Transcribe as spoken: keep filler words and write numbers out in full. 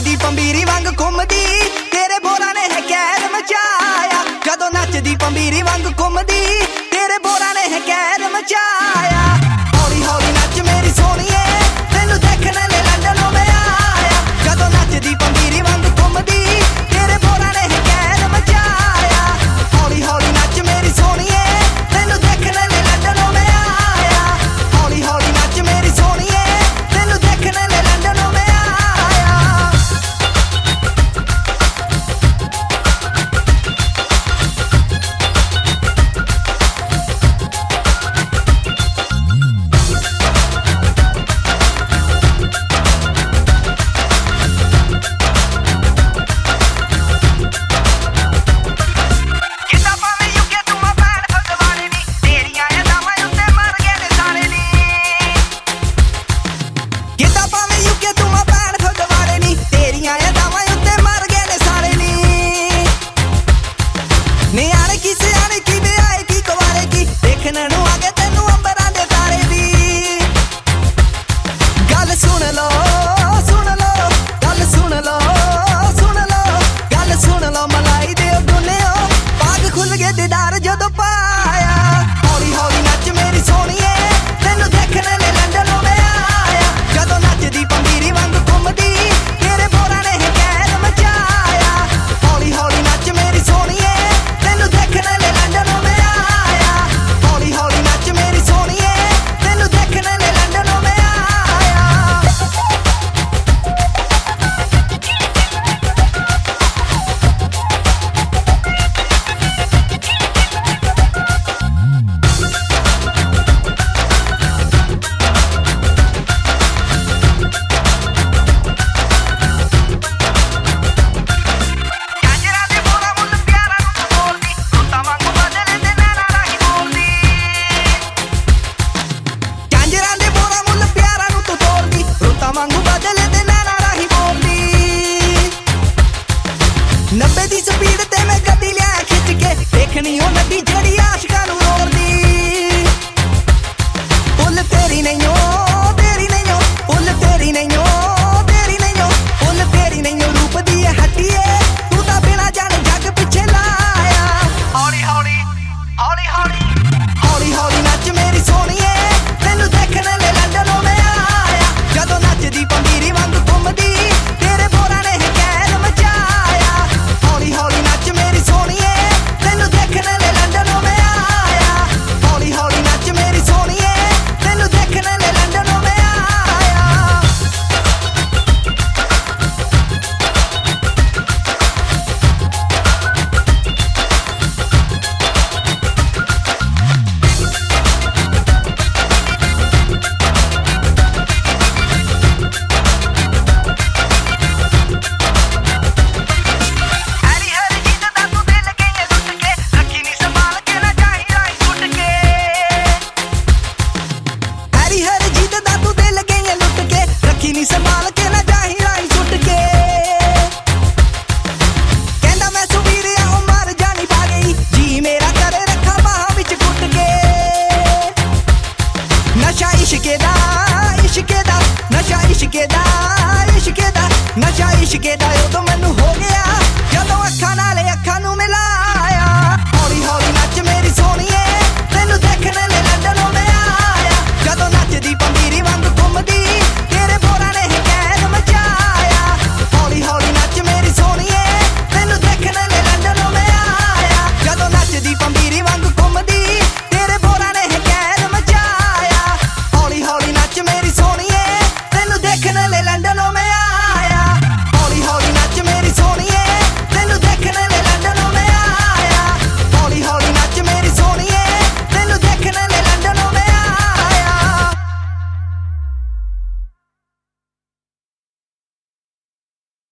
नचदी पंबीरी वांग घुमदी तेरे बोरा ने है कहर मचाया। जदों नचदी पंबीरी वांग घुमदी तेरे बोरा ने है कहर मचाया। हौली हौली नच मेरी सोहणीए तेनू देखने ले लंडनों मैं आया। जदों नचदी पंबीरी वांग घुमदी तेरे बोरा ने है कहर मचाया। हौली हौली नच मेरी सोहणीए तेनू देखने ले लंडनों मैं आया। हौली हौली नच मेरी सोहणीए तेनू देखने ले लंडनों मैं आया। नब्बे दी स्पीड ते मैं गड्डी लिया खिच के देखनी ओ नदी जड़ी आशिकां नू रोकदी। पुल तेरी नहीं ओ तेरी नहीं ओ पुल तेरी नहीं ओ तेरी नहीं ओ पुल तेरी नहीं ओ रूप दी हट्टीए तू तां बिना जाने जग पिछे लाया। हौली हौली हौली हौली हौली हौली नच मेरी सोहणीए तेनू देखने ले लंडनों मैं आया। जदों नचदी पंबीरी वांग घुमदी तेरे बोरा ने है कहर मचाया। हौली हौली नच मेरी सोहणीए तेनू देखने ले लंडनों मैं आया। हौली हौली नच मेरी सोहणीए तेनू देखने ले लंडनों मैं आया। संभाल के ना जाही राही सुट के कहंदा मैं सुवीरिया ओ मर जानी पा गई जी मेरा करे रखा बाहां विच कुट के। नशा इश्के दा इश्के दा नशा इश्के दा इश्के दा नशा इश्के दा उदों मैनू हो गया